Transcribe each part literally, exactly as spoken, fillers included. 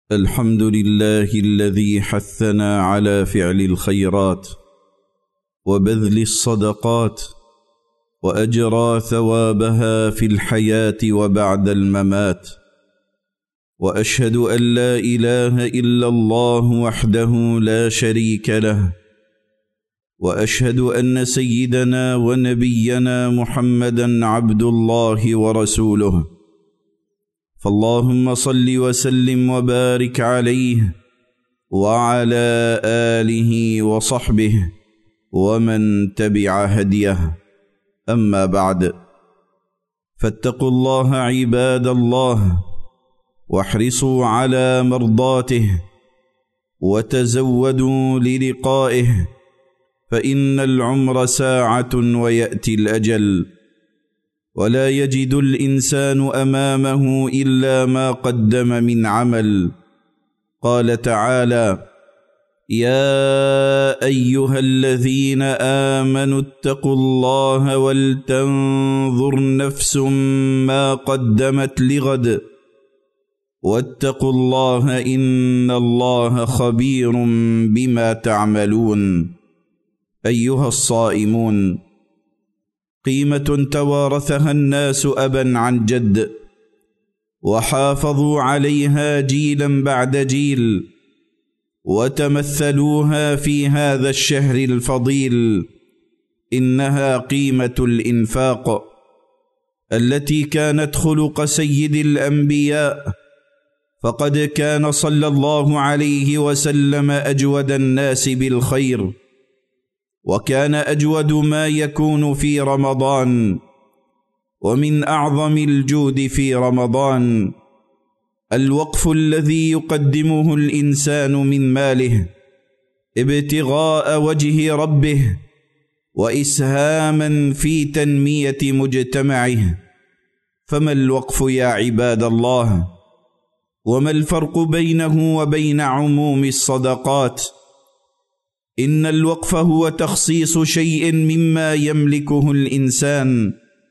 الحمد لله الذي حثنا على فعل الخيرات وبذل الصدقات وأجرى ثوابها في الحياة وبعد الممات، وأشهد أن لا إله إلا الله وحده لا شريك له، وأشهد أن سيدنا ونبينا محمدًا عبد الله ورسوله، فاللهم صل وسلم وبارك عليه وعلى آله وصحبه ومن تبع هديه. أما بعد، فاتقوا الله عباد الله، واحرصوا على مرضاته، وتزودوا للقائه، فإن العمر ساعة ويأتي الأجل، ولا يجد الإنسان أمامه إلا ما قدم من عمل. قال تعالى: يا أيها الذين آمنوا اتقوا الله ولتنظر نفس ما قدمت لغد واتقوا الله إن الله خبير بما تعملون. أيها الصائمون، قيمة توارثها الناس أبا عن جد، وحافظوا عليها جيلا بعد جيل، وتمثلوها في هذا الشهر الفضيل. إنها قيمة الإنفاق التي كانت خلق سيد الأنبياء، فقد كان صلى الله عليه وسلم أجود الناس بالخير، وكان أجود ما يكون في رمضان. ومن أعظم الجود في رمضان الوقف الذي يقدمه الإنسان من ماله ابتغاء وجه ربه وإسهاما في تنمية مجتمعه. فما الوقف يا عباد الله؟ وما الفرق بينه وبين عموم الصدقات؟ إن الوقف هو تخصيص شيء مما يملكه الإنسان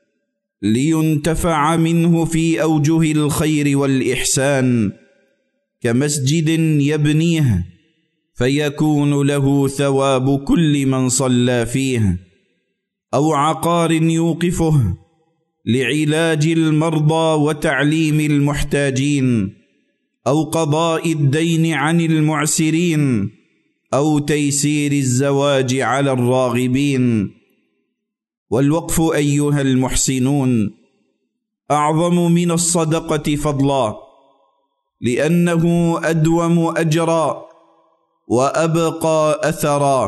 لينتفع منه في أوجه الخير والإحسان، كمسجد يبنيه فيكون له ثواب كل من صلى فيه، أو عقار يوقفه لعلاج المرضى وتعليم المحتاجين، أو قضاء الدين عن المعسرين، أو تيسير الزواج على الراغبين. والوقف أيها المحسنون أعظم من الصدقة فضلا، لأنه أدوم أجرا وأبقى أثرا،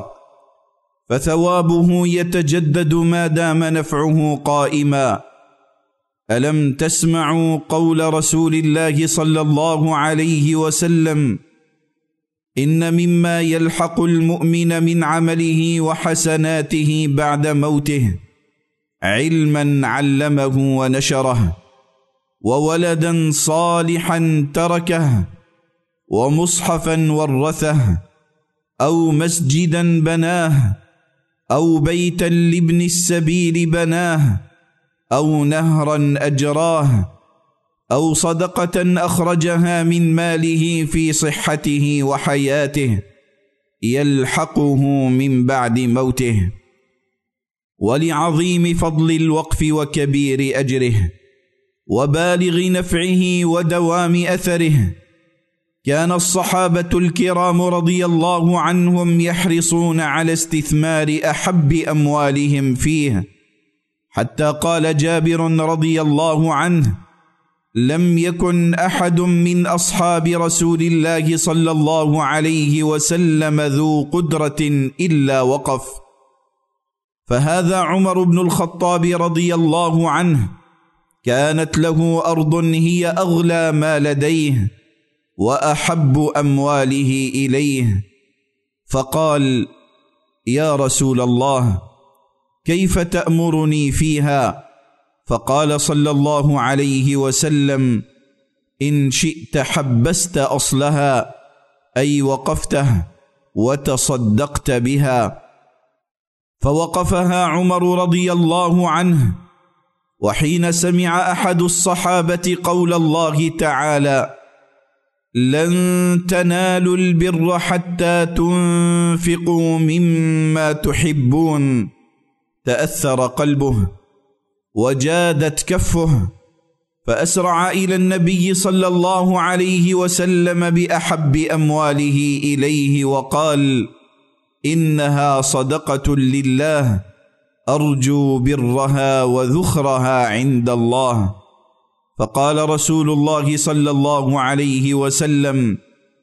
فثوابه يتجدد ما دام نفعه قائما. ألم تسمعوا قول رسول الله صلى الله عليه وسلم: إن مما يلحق المؤمن من عمله وحسناته بعد موته علما علمه ونشره، وولدا صالحا تركه، ومصحفا ورثه، أو مسجدا بناه، أو بيتا لابن السبيل بناه، أو نهرا أجراه، أو صدقة أخرجها من ماله في صحته وحياته يلحقه من بعد موته. ولعظيم فضل الوقف وكبير أجره وبالغ نفعه ودوام أثره كان الصحابة الكرام رضي الله عنهم يحرصون على استثمار أحب أموالهم فيه، حتى قال جابر رضي الله عنه: لم يكن أحد من أصحاب رسول الله صلى الله عليه وسلم ذو قدرة إلا وقف. فهذا عمر بن الخطاب رضي الله عنه كانت له أرض هي أغلى ما لديه وأحب أمواله إليه، فقال: يا رسول الله، كيف تأمرني فيها؟ فقال صلى الله عليه وسلم: إن شئت حبست أصلها، أي وقفته وتصدقت بها. فوقفها عمر رضي الله عنه. وحين سمع أحد الصحابة قول الله تعالى: لن تنالوا البر حتى تنفقوا مما تحبون. تأثر قلبه وجادت كفه، فأسرع إلى النبي صلى الله عليه وسلم بأحب أمواله إليه وقال: إنها صدقة لله، أرجو برها وذخرها عند الله. فقال رسول الله صلى الله عليه وسلم: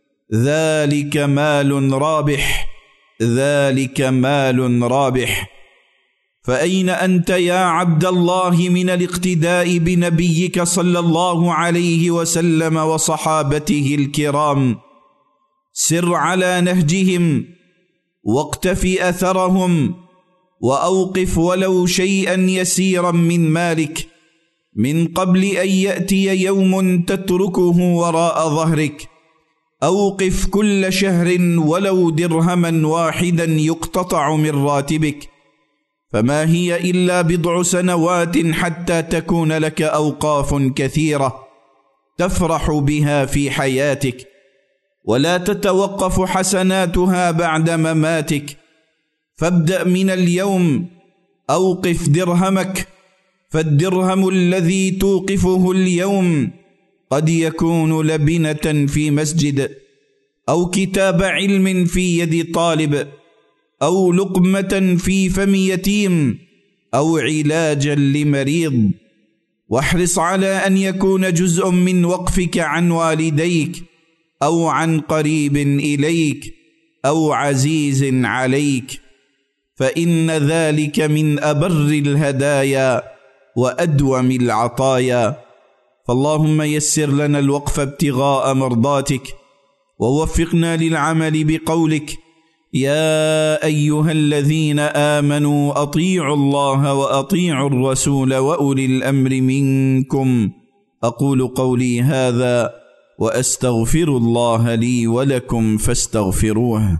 ذلك مال رابح، ذلك مال رابح. فأين أنت يا عبد الله من الاقتداء بنبيك صلى الله عليه وسلم وصحابته الكرام؟ سر على نهجهم واقتفي أثرهم، وأوقف ولو شيئا يسيرا من مالك من قبل أن يأتي يوم تتركه وراء ظهرك. أوقف كل شهر ولو درهما واحدا يقتطع من راتبك، فما هي إلا بضع سنوات حتى تكون لك أوقاف كثيرة تفرح بها في حياتك، ولا تتوقف حسناتها بعد مماتك. فابدأ من اليوم، أوقف درهمك، فالدرهم الذي توقفه اليوم قد يكون لبنة في مسجد، أو كتاب علم في يد طالب، أو لقمة في فم يتيم، أو علاجا لمريض. واحرص على أن يكون جزء من وقفك عن والديك، أو عن قريب إليك، أو عزيز عليك، فإن ذلك من أبر الهدايا وأدوم العطايا. فاللهم يسر لنا الوقف ابتغاء مرضاتك، ووفقنا للعمل بقولك: يا أيها الذين آمنوا أطيعوا الله وأطيعوا الرسول وأولي الأمر منكم. أقول قولي هذا وأستغفر الله لي ولكم فاستغفروه.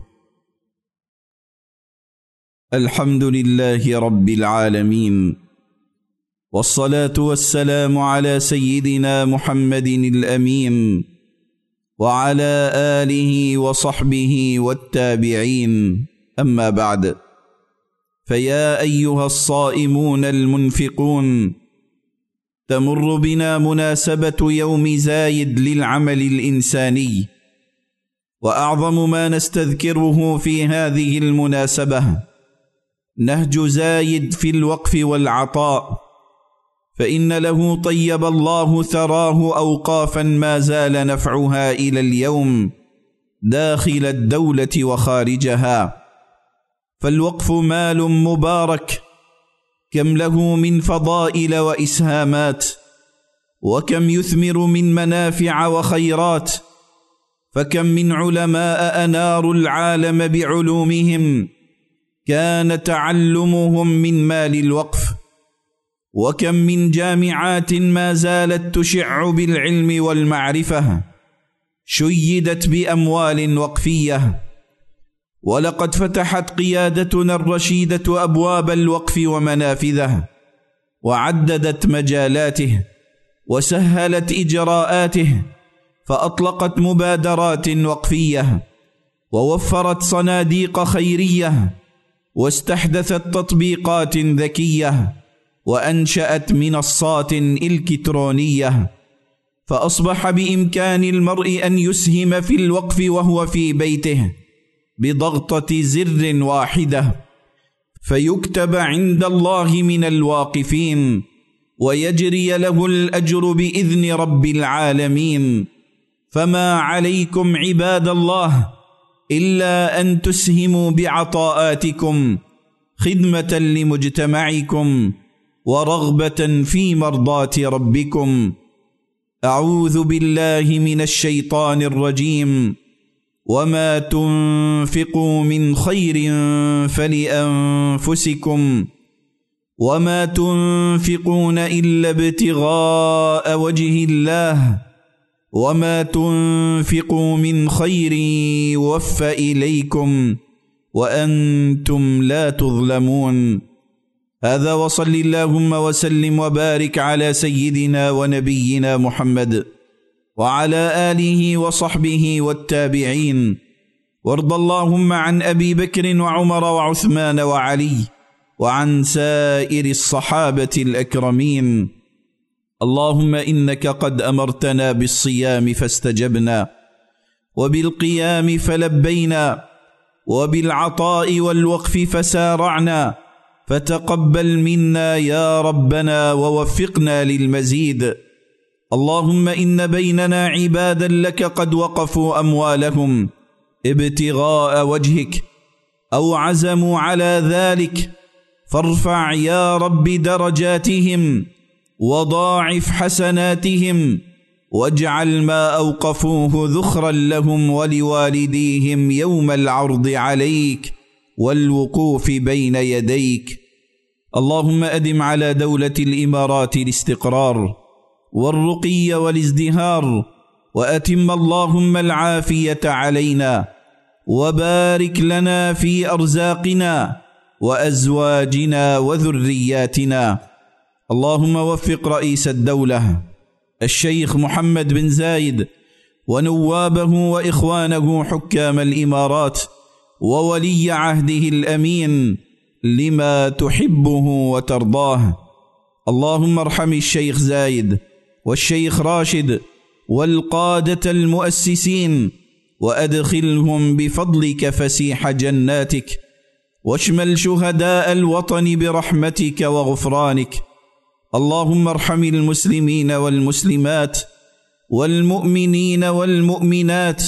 الحمد لله رب العالمين، والصلاة والسلام على سيدنا محمد الأمين وعلى آله وصحبه والتابعين. أما بعد، فيا أيها الصائمون المنفقون، تمر بنا مناسبة يوم زايد للعمل الإنساني، وأعظم ما نستذكره في هذه المناسبة نهج زايد في الوقف والعطاء، فإن له طيب الله ثراه أوقافا ما زال نفعها إلى اليوم داخل الدولة وخارجها. فالوقف مال مبارك، كم له من فضائل وإسهامات، وكم يثمر من منافع وخيرات. فكم من علماء أناروا العالم بعلومهم كان تعلمهم من مال الوقف، وكم من جامعات ما زالت تشع بالعلم والمعرفة شيدت بأموال وقفية. ولقد فتحت قيادتنا الرشيدة أبواب الوقف ومنافذه، وعددت مجالاته، وسهلت إجراءاته، فأطلقت مبادرات وقفية، ووفرت صناديق خيرية، واستحدثت تطبيقات ذكية، وأنشأت منصات إلكترونية، فأصبح بإمكان المرء أن يسهم في الوقف وهو في بيته بضغطة زر واحدة، فيكتب عند الله من الواقفين، ويجري له الأجر بإذن رب العالمين. فما عليكم عباد الله إلا أن تسهموا بعطاءاتكم خدمة لمجتمعكم ورغبة في مرضاة ربكم. أعوذ بالله من الشيطان الرجيم. وما تنفقوا من خير فلأنفسكم وما تنفقون إلا ابتغاء وجه الله وما تنفقوا من خير يوفى إليكم وأنتم لا تظلمون. هذا، وصل اللهم وسلم وبارك على سيدنا ونبينا محمد وعلى آله وصحبه والتابعين. وارض اللهم عن أبي بكر وعمر وعثمان وعلي وعن سائر الصحابة الأكرمين. اللهم إنك قد أمرتنا بالصيام فاستجبنا، وبالقيام فلبينا، وبالعطاء والوقف فسارعنا، فتقبل منا يا ربنا ووفقنا للمزيد. اللهم إن بيننا عبادا لك قد وقفوا أموالهم ابتغاء وجهك أو عزموا على ذلك، فارفع يا رب درجاتهم وضاعف حسناتهم، واجعل ما أوقفوه ذخرا لهم ولوالديهم يوم العرض عليك والوقوف بين يديك. اللهم أدم على دولة الإمارات الاستقرار والرقي والازدهار، وأتم اللهم العافية علينا، وبارك لنا في أرزاقنا وأزواجنا وذرياتنا. اللهم وفق رئيس الدولة الشيخ محمد بن زايد ونوابه وإخوانه حكام الإمارات وولي عهده الأمين لما تحبه وترضاه. اللهم ارحم الشيخ زايد والشيخ راشد والقادة المؤسسين، وأدخلهم بفضلك فسيح جناتك، واشمل شهداء الوطن برحمتك وغفرانك. اللهم ارحم المسلمين والمسلمات والمؤمنين والمؤمنات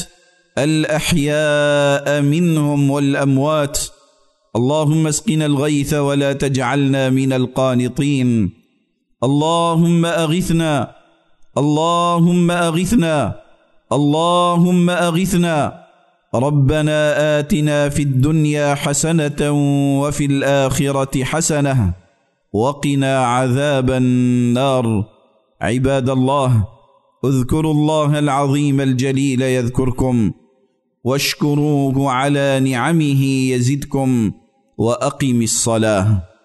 الأحياء منهم والأموات. اللهم اسقنا الغيث ولا تجعلنا من القانطين. اللهم أغثنا، اللهم أغثنا، اللهم أغثنا. ربنا آتنا في الدنيا حسنة وفي الآخرة حسنة وقنا عذاب النار. عباد الله، اذكروا الله العظيم الجليل يذكركم، واشكروه على نعمه يزدكم، وأقم الصلاة.